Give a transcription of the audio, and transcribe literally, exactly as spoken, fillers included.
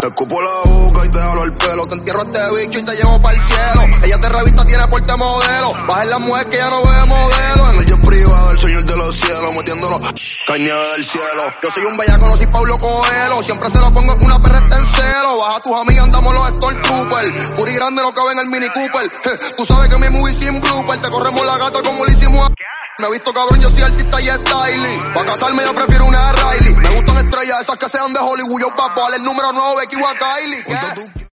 Te escupo la boca y te jalo el pelo. Te entierro a este bicho y te llevo para el cielo. Ella te revista, tiene porte modelo. Baja en la mujer que ya no ve modelo. En el jet privado, el señor de los cielos, metiéndolo caña del cielo. Yo soy un bellaco, no soy Pablo Coelho. Siempre se lo pongo en una perra está en celo. Baja a tus amigas, andamos los Stormtroopers. Puri grande no cabe en el Mini Cooper. Tú sabes que mi movie sin blooper. Te corremos la gata como le hicimos a... Me he visto cabrón, yo soy artista y styling. Pa' casarme yo prefiero una Riley. Me gustan estrellas, esas que sean de Hollywood. Yo papo, el número nueve, Becky o a Kylie.